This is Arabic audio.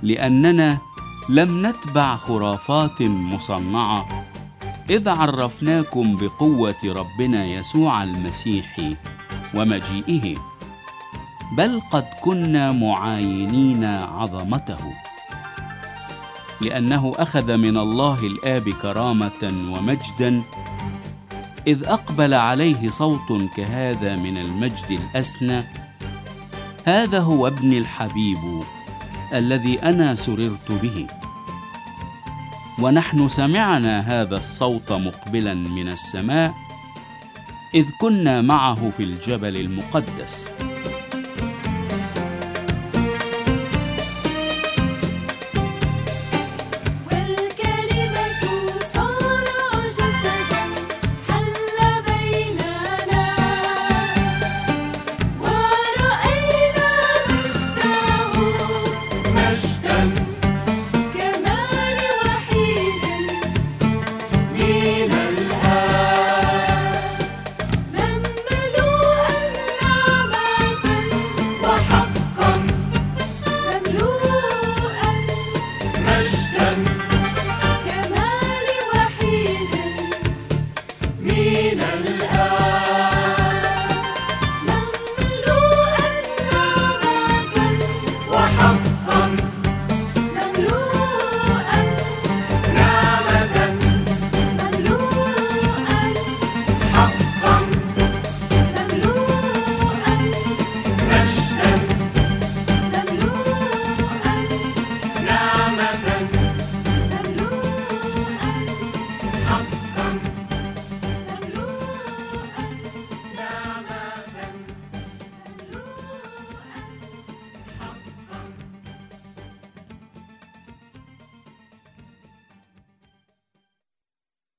لأننا لم نتبع خرافات مصنعة إذ عرفناكم بقوة ربنا يسوع المسيح ومجيئه، بل قد كنا معاينين عظمته، لأنه أخذ من الله الآب كرامة ومجدا، إذ أقبل عليه صوت كهذا من المجد الأسنى: هذا هو ابني الحبيب الذي أنا سررت به. ونحن سمعنا هذا الصوت مقبلا من السماء إذ كنا معه في الجبل المقدس.